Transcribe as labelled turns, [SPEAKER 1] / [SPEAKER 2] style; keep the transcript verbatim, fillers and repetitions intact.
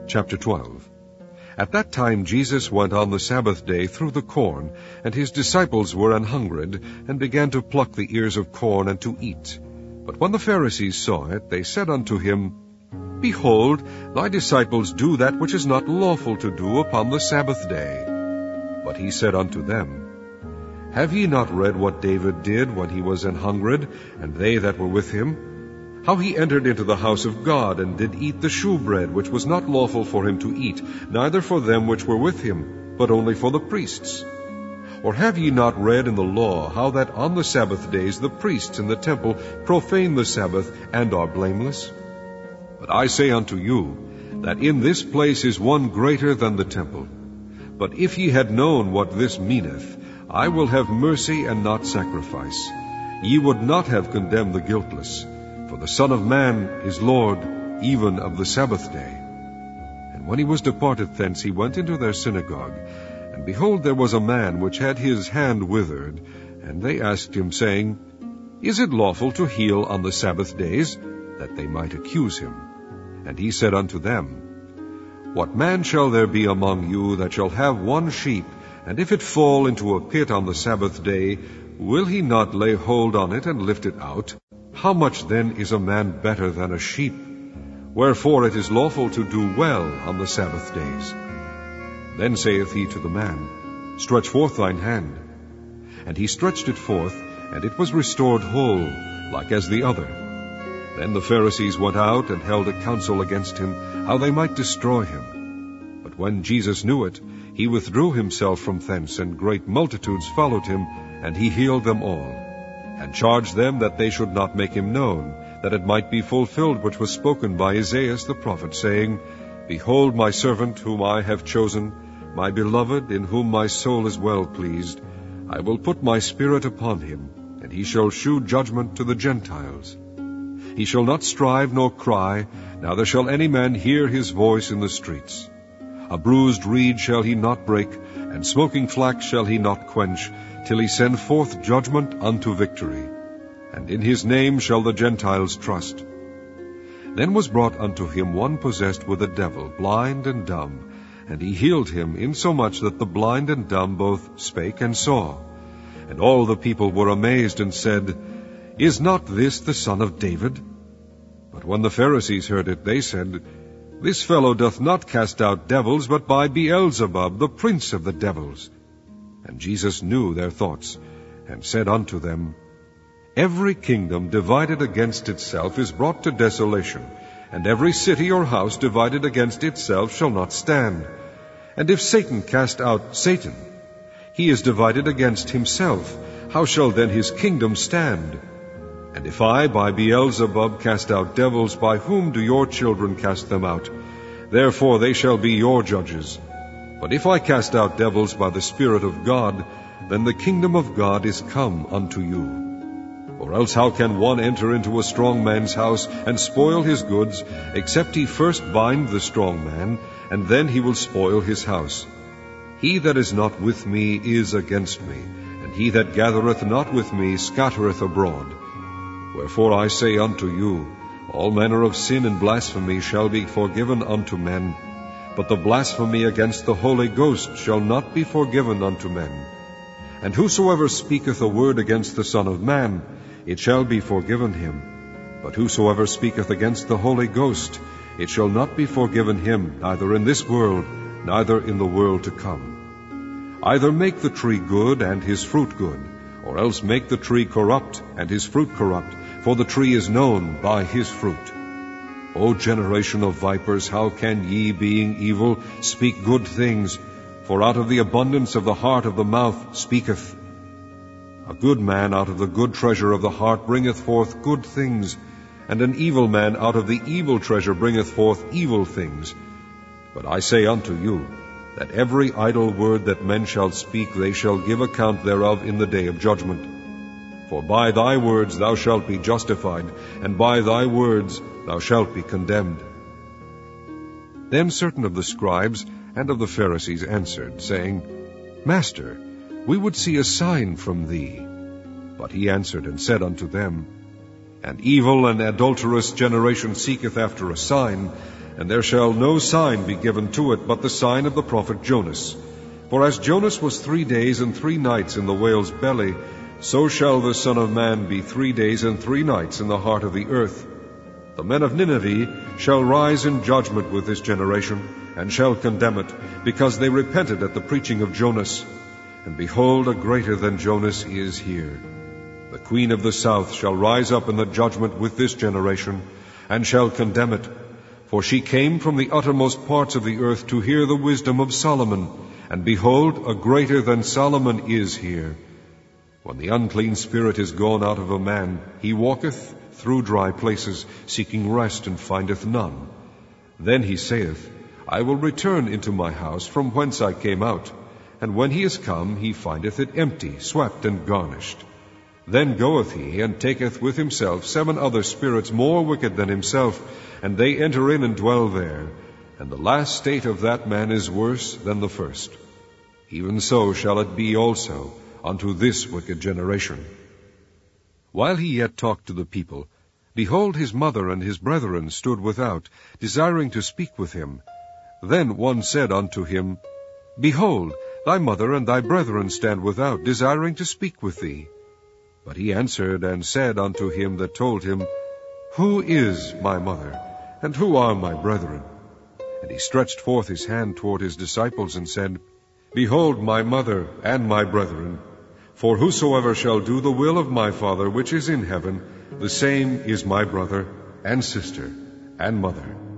[SPEAKER 1] Chapter twelve. At that time Jesus went on the Sabbath day through the corn, and his disciples were an hungered, and began to pluck the ears of corn and to eat. But when the Pharisees saw it, they said unto him, Behold, thy disciples do that which is not lawful to do upon the Sabbath day. But he said unto them, Have ye not read what David did when he was an hungered, and they that were with him? How he entered into the house of God, and did eat the shewbread, which was not lawful for him to eat, neither for them which were with him, but only for the priests. Or have ye not read in the law, how that on the Sabbath days the priests in the temple profane the Sabbath, and are blameless? But I say unto you, that in this place is one greater than the temple. But if ye had known what this meaneth, I will have mercy and not sacrifice, ye would not have condemned the guiltless. For the Son of Man is Lord even of the Sabbath day. And when he was departed thence, he went into their synagogue. And behold, there was a man which had his hand withered. And they asked him, saying, Is it lawful to heal on the Sabbath days? That they might accuse him. And he said unto them, What man shall there be among you that shall have one sheep, and if it fall into a pit on the Sabbath day, will he not lay hold on it and lift it out? How much then is a man better than a sheep? Wherefore it is lawful to do well on the Sabbath days. Then saith he to the man, Stretch forth thine hand. And he stretched it forth, and it was restored whole, like as the other. Then the Pharisees went out and held a council against him, how they might destroy him. But when Jesus knew it, he withdrew himself from thence, and great multitudes followed him, and he healed them all. And charged them that they should not make him known, that it might be fulfilled which was spoken by Isaiah the prophet, saying, Behold my servant whom I have chosen, my beloved, in whom my soul is well pleased. I will put my spirit upon him, and he shall shew judgment to the Gentiles. He shall not strive nor cry, neither shall any man hear his voice in the streets. A bruised reed shall he not break, and smoking flax shall he not quench, till he send forth judgment unto victory. And in his name shall the Gentiles trust. Then was brought unto him one possessed with a devil, blind and dumb, and he healed him, insomuch that the blind and dumb both spake and saw. And all the people were amazed, and said, Is not this the son of David? But when the Pharisees heard it, they said, This fellow doth not cast out devils, but by Beelzebub, the prince of the devils. And Jesus knew their thoughts, and said unto them, Every kingdom divided against itself is brought to desolation, and every city or house divided against itself shall not stand. And if Satan cast out Satan, he is divided against himself. How shall then his kingdom stand? And if I by Beelzebub cast out devils, by whom do your children cast them out? Therefore they shall be your judges. But if I cast out devils by the Spirit of God, then the kingdom of God is come unto you. Or else how can one enter into a strong man's house, and spoil his goods, except he first bind the strong man, and then he will spoil his house? He that is not with me is against me, and he that gathereth not with me scattereth abroad. Wherefore I say unto you, all manner of sin and blasphemy shall be forgiven unto men, but the blasphemy against the Holy Ghost shall not be forgiven unto men. And whosoever speaketh a word against the Son of Man, it shall be forgiven him. But whosoever speaketh against the Holy Ghost, it shall not be forgiven him, neither in this world, neither in the world to come. Either make the tree good, and his fruit good, or else make the tree corrupt, and his fruit corrupt, for the tree is known by his fruit. O generation of vipers, how can ye, being evil, speak good things? For out of the abundance of the heart of the mouth speaketh. A good man out of the good treasure of the heart bringeth forth good things, and an evil man out of the evil treasure bringeth forth evil things. But I say unto you, that every idle word that men shall speak, they shall give account thereof in the day of judgment. For by thy words thou shalt be justified, and by thy words thou shalt be condemned. Then certain of the scribes and of the Pharisees answered, saying, Master, we would see a sign from thee. But he answered and said unto them, An evil and adulterous generation seeketh after a sign, and there shall no sign be given to it but the sign of the prophet Jonas. For as Jonas was three days and three nights in the whale's belly, so shall the Son of Man be three days and three nights in the heart of the earth. The men of Nineveh shall rise in judgment with this generation, and shall condemn it, because they repented at the preaching of Jonas. And behold, a greater than Jonas is here. The queen of the south shall rise up in the judgment with this generation, and shall condemn it. For she came from the uttermost parts of the earth to hear the wisdom of Solomon, and behold, a greater than Solomon is here. When the unclean spirit is gone out of a man, he walketh through dry places, seeking rest, and findeth none. Then he saith, I will return into my house from whence I came out. And when he is come, he findeth it empty, swept, and garnished. Then goeth he, and taketh with himself seven other spirits more wicked than himself, and they enter in and dwell there. And the last state of that man is worse than the first. Even so shall it be also unto this wicked generation. While he yet talked to the people, behold, his mother and his brethren stood without, desiring to speak with him. Then one said unto him, Behold, thy mother and thy brethren stand without, desiring to speak with thee. But he answered and said unto him that told him, Who is my mother, and who are my brethren? And he stretched forth his hand toward his disciples, and said, Behold my mother and my brethren. For whosoever shall do the will of my Father which is in heaven, the same is my brother and sister and mother.